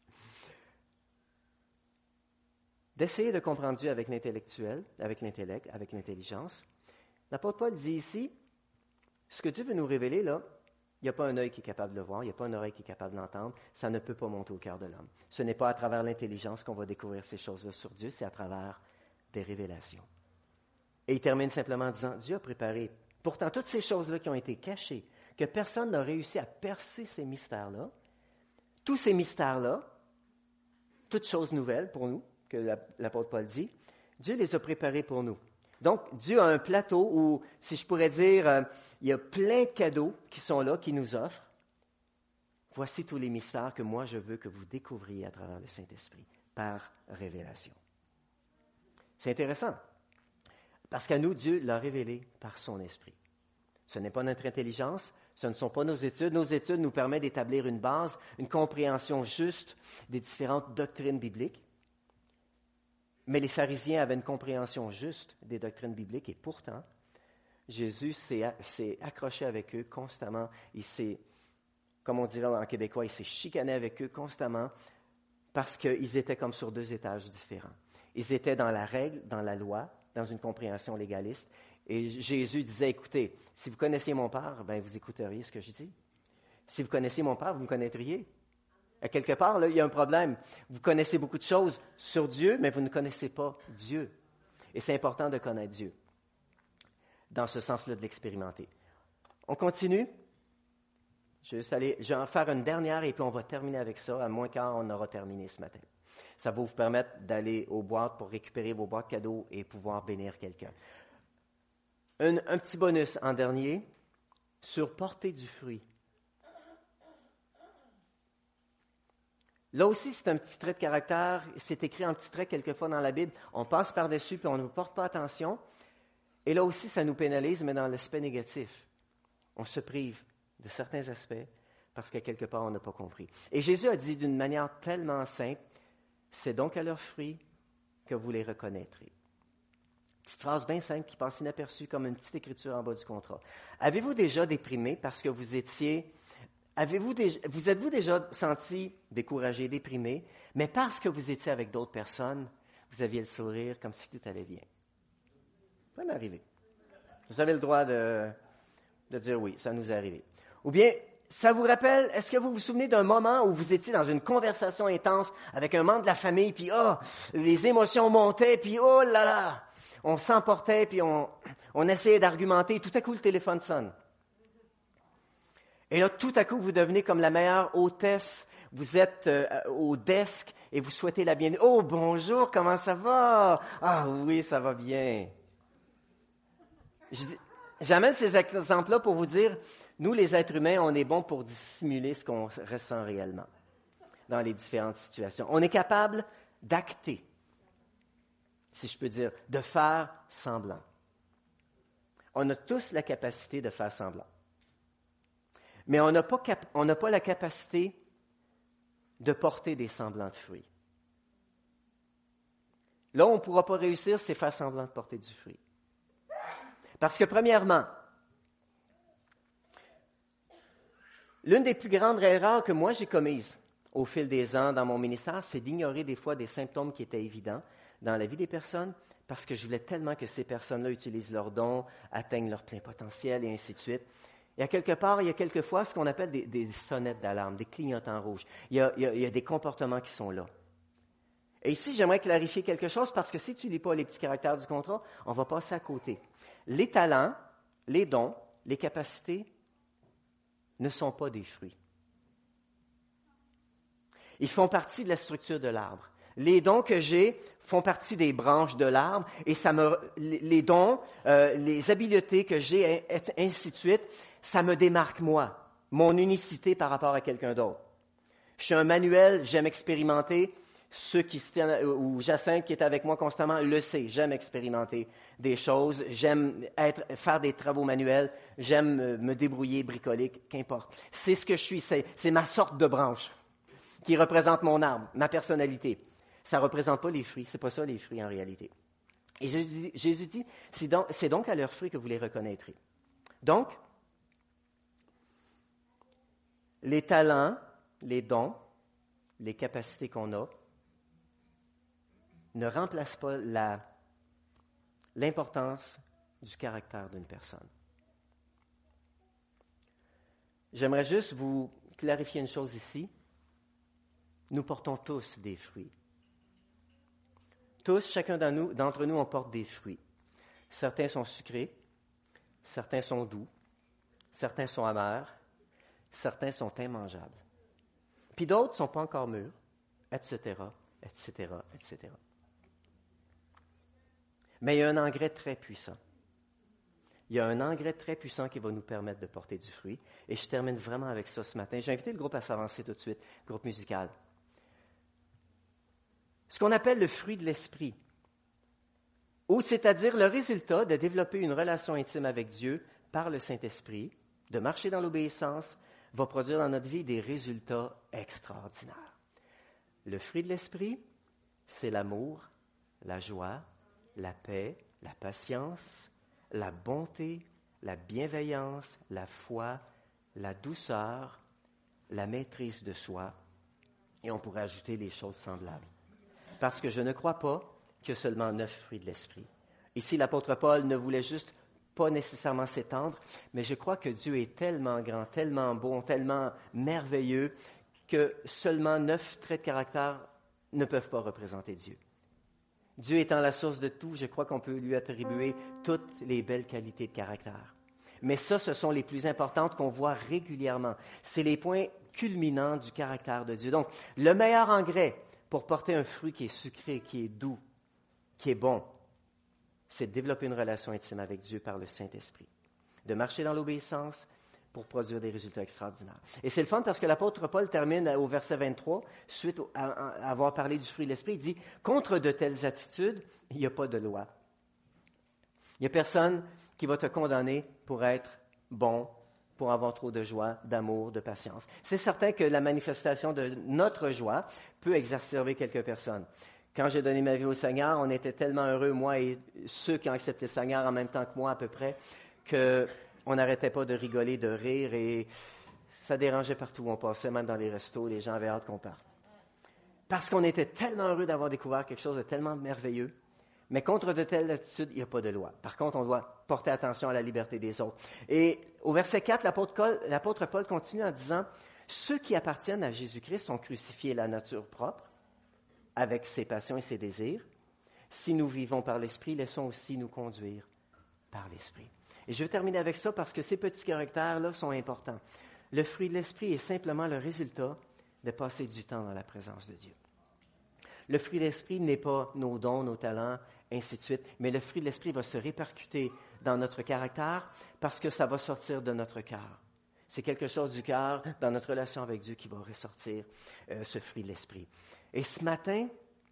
D'essayer de comprendre Dieu avec l'intellectuel, avec l'intellect, avec l'intelligence. L'apôtre Paul dit ici, ce que Dieu veut nous révéler, là, il n'y a pas un œil qui est capable de le voir, il n'y a pas une oreille qui est capable de l'entendre, ça ne peut pas monter au cœur de l'homme. Ce n'est pas à travers l'intelligence qu'on va découvrir ces choses-là sur Dieu, c'est à travers des révélations. Et il termine simplement en disant, Dieu a préparé, pourtant toutes ces choses-là qui ont été cachées, que personne n'a réussi à percer ces mystères-là, tous ces mystères-là, toutes choses nouvelles pour nous, que l'apôtre Paul dit, Dieu les a préparés pour nous. Donc, Dieu a un plateau où, si je pourrais dire, euh, il y a plein de cadeaux qui sont là, qui nous offrent. Voici tous les mystères que moi, je veux que vous découvriez à travers le Saint-Esprit, par révélation. C'est intéressant, parce qu'à nous, Dieu l'a révélé par son Esprit. Ce n'est pas notre intelligence, ce ne sont pas nos études. Nos études nous permettent d'établir une base, une compréhension juste des différentes doctrines bibliques. Mais les pharisiens avaient une compréhension juste des doctrines bibliques et pourtant, Jésus s'est, s'est accroché avec eux constamment. Il s'est, comme on dirait en québécois, il s'est chicané avec eux constamment parce qu'ils étaient comme sur deux étages différents. Ils étaient dans la règle, dans la loi, dans une compréhension légaliste. Et Jésus disait, écoutez, si vous connaissiez mon Père, ben vous écouteriez ce que je dis. Si vous connaissiez mon Père, vous me connaîtriez. À quelque part, là, il y a un problème. Vous connaissez beaucoup de choses sur Dieu, mais vous ne connaissez pas Dieu. Et c'est important de connaître Dieu, dans ce sens-là de l'expérimenter. On continue. Je vais, juste aller, je vais en faire une dernière et puis on va terminer avec ça, à moins qu'on aura terminé ce matin. Ça va vous permettre d'aller aux boîtes pour récupérer vos boîtes cadeaux et pouvoir bénir quelqu'un. Un, un petit bonus en dernier, sur porter du fruit. Là aussi, c'est un petit trait de caractère. C'est écrit en petit trait quelquefois dans la Bible. On passe par-dessus, puis on ne porte pas attention. Et là aussi, ça nous pénalise, mais dans l'aspect négatif. On se prive de certains aspects parce qu'à quelque part, on n'a pas compris. Et Jésus a dit d'une manière tellement simple, c'est donc à leurs fruits que vous les reconnaîtrez. Petite phrase bien simple qui passe inaperçue comme une petite écriture en bas du contrat. Avez-vous déjà déprimé parce que vous étiez... Avez-vous déjà, vous êtes-vous déjà senti découragé, déprimé, mais parce que vous étiez avec d'autres personnes, vous aviez le sourire comme si tout allait bien? Ça peut m'arriver. Vous avez le droit de, de dire oui, ça nous est arrivé. Ou bien, ça vous rappelle, est-ce que vous vous souvenez d'un moment où vous étiez dans une conversation intense avec un membre de la famille, puis oh, les émotions montaient, puis oh là là, on s'emportait, puis on, on essayait d'argumenter, tout à coup le téléphone sonne. Et là, tout à coup, vous devenez comme la meilleure hôtesse. Vous êtes euh, au desk et vous souhaitez la bienvenue. « Oh, bonjour, comment ça va? »« Ah oui, ça va bien. » J'amène ces exemples-là pour vous dire, nous, les êtres humains, on est bons pour dissimuler ce qu'on ressent réellement dans les différentes situations. On est capable d'acter, si je peux dire, de faire semblant. On a tous la capacité de faire semblant. Mais on n'a pas, cap- on n'a pas la capacité de porter des semblants de fruits. Là, on ne pourra pas réussir, c'est faire semblant de porter du fruit. Parce que, premièrement, l'une des plus grandes erreurs que moi j'ai commises au fil des ans dans mon ministère, c'est d'ignorer des fois des symptômes qui étaient évidents dans la vie des personnes, parce que je voulais tellement que ces personnes-là utilisent leurs dons, atteignent leur plein potentiel et ainsi de suite. Et à quelque part, il y a quelquefois ce qu'on appelle des, des sonnettes d'alarme, des clignotants rouges. Il y, a, il, y a, il y a des comportements qui sont là. Et ici, j'aimerais clarifier quelque chose parce que si tu ne lis pas les petits caractères du contrat, on va passer à côté. Les talents, les dons, les capacités ne sont pas des fruits. Ils font partie de la structure de l'arbre. Les dons que j'ai font partie des branches de l'arbre et ça me, les dons, euh, les habiletés que j'ai, et ainsi de suite, ça me démarque moi, mon unicité par rapport à quelqu'un d'autre. Je suis un manuel, j'aime expérimenter. Ceux qui se tiennent, ou Jacinthe qui est avec moi constamment le sait, j'aime expérimenter des choses, j'aime être, faire des travaux manuels, j'aime me débrouiller, bricoler, qu'importe. C'est ce que je suis, c'est, c'est ma sorte de branche qui représente mon arbre, ma personnalité. Ça ne représente pas les fruits, c'est pas ça les fruits en réalité. Et Jésus, Jésus dit, c'est donc, c'est donc à leurs fruits que vous les reconnaîtrez. Donc, les talents, les dons, les capacités qu'on a, ne remplacent pas la, l'importance du caractère d'une personne. J'aimerais juste vous clarifier une chose ici. Nous portons tous des fruits. Tous, chacun d'entre nous, d'entre nous, on porte des fruits. Certains sont sucrés, certains sont doux, certains sont amers, certains sont immangeables. Puis d'autres ne sont pas encore mûrs, et cetera, et cetera, et cetera. Mais il y a un engrais très puissant. Il y a un engrais très puissant qui va nous permettre de porter du fruit. Et je termine vraiment avec ça ce matin. J'ai invité le groupe à s'avancer tout de suite, groupe musical. Ce qu'on appelle le fruit de l'esprit, ou c'est-à-dire le résultat de développer une relation intime avec Dieu par le Saint-Esprit, de marcher dans l'obéissance, va produire dans notre vie des résultats extraordinaires. Le fruit de l'esprit, c'est l'amour, la joie, la paix, la patience, la bonté, la bienveillance, la foi, la douceur, la maîtrise de soi, et on pourrait ajouter les choses semblables. Parce que je ne crois pas qu'il y a seulement neuf fruits de l'esprit. Ici, l'apôtre Paul ne voulait juste pas nécessairement s'étendre, mais je crois que Dieu est tellement grand, tellement bon, tellement merveilleux, que seulement neuf traits de caractère ne peuvent pas représenter Dieu. Dieu étant la source de tout, je crois qu'on peut lui attribuer toutes les belles qualités de caractère. Mais ça, ce sont les plus importantes qu'on voit régulièrement. C'est les points culminants du caractère de Dieu. Donc, le meilleur engrais pour porter un fruit qui est sucré, qui est doux, qui est bon, c'est de développer une relation intime avec Dieu par le Saint-Esprit. De marcher dans l'obéissance pour produire des résultats extraordinaires. Et c'est le fun parce que l'apôtre Paul termine au verset vingt-trois, suite à, à avoir parlé du fruit de l'Esprit, il dit « Contre de telles attitudes, il n'y a pas de loi. » Il n'y a personne qui va te condamner pour être bon, pour avoir trop de joie, d'amour, de patience. C'est certain que la manifestation de notre joie peut exacerber quelques personnes. Quand j'ai donné ma vie au Seigneur, on était tellement heureux, moi et ceux qui ont accepté le Seigneur en même temps que moi à peu près, qu'on n'arrêtait pas de rigoler, de rire, et ça dérangeait partout où on passait, même dans les restos, les gens avaient hâte qu'on parte. Parce qu'on était tellement heureux d'avoir découvert quelque chose de tellement merveilleux. Mais contre de telles attitudes, il n'y a pas de loi. Par contre, on doit porter attention à la liberté des autres. Et au verset quatre, l'apôtre Paul, l'apôtre Paul continue en disant « Ceux qui appartiennent à Jésus-Christ ont crucifié la nature propre avec ses passions et ses désirs. Si nous vivons par l'Esprit, laissons aussi nous conduire par l'Esprit. » Et je vais terminer avec ça parce que ces petits caractères-là sont importants. Le fruit de l'Esprit est simplement le résultat de passer du temps dans la présence de Dieu. Le fruit de l'Esprit n'est pas nos dons, nos talents, ainsi de suite, mais le fruit de l'Esprit va se répercuter dans notre caractère parce que ça va sortir de notre cœur. C'est quelque chose du cœur, dans notre relation avec Dieu, qui va ressortir euh, ce fruit de l'Esprit. Et ce matin,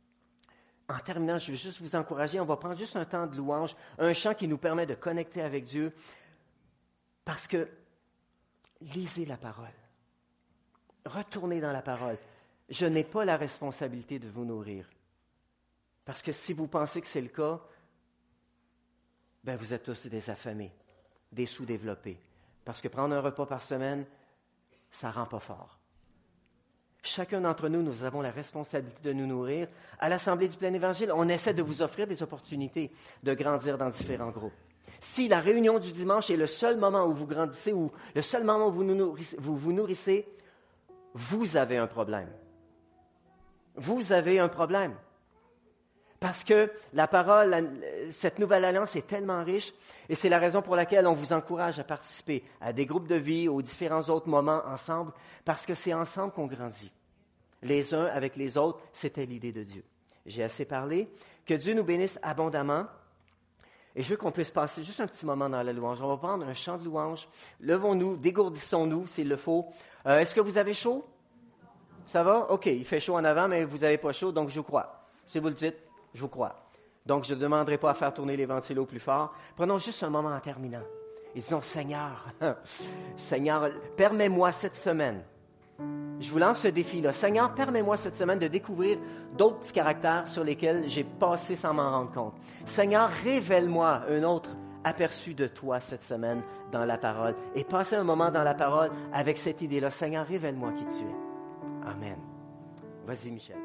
en terminant, je veux juste vous encourager, on va prendre juste un temps de louange, un chant qui nous permet de connecter avec Dieu, parce que lisez la parole, retournez dans la parole. Je n'ai pas la responsabilité de vous nourrir. Parce que si vous pensez que c'est le cas, ben vous êtes tous des affamés, des sous-développés. Parce que prendre un repas par semaine, ça ne rend pas fort. Chacun d'entre nous, nous avons la responsabilité de nous nourrir. À l'Assemblée du Plein Évangile, on essaie de vous offrir des opportunités de grandir dans différents groupes. Si la réunion du dimanche est le seul moment où vous grandissez, ou le seul moment où vous nourrissez, vous, vous nourrissez, vous avez un problème. Vous avez un problème. Parce que la parole, cette nouvelle alliance est tellement riche et c'est la raison pour laquelle on vous encourage à participer à des groupes de vie, aux différents autres moments ensemble, parce que c'est ensemble qu'on grandit. Les uns avec les autres, c'était l'idée de Dieu. J'ai assez parlé. Que Dieu nous bénisse abondamment. Et je veux qu'on puisse passer juste un petit moment dans la louange. On va prendre un chant de louange. Levons-nous, dégourdissons-nous s'il le faut. Euh, est-ce que vous avez chaud? Ça va? OK, il fait chaud en avant, mais vous n'avez pas chaud, donc je vous crois. Si vous le dites, je vous crois. Donc, je ne demanderai pas à faire tourner les ventilos plus fort. Prenons juste un moment en terminant. Et disons, Seigneur, Seigneur, permets-moi cette semaine. Je vous lance ce défi-là. Seigneur, permets-moi cette semaine de découvrir d'autres petits caractères sur lesquels j'ai passé sans m'en rendre compte. Seigneur, révèle-moi un autre aperçu de toi cette semaine dans la parole. Et passer un moment dans la parole avec cette idée-là. Seigneur, révèle-moi qui tu es. Amen. Vas-y, Michel.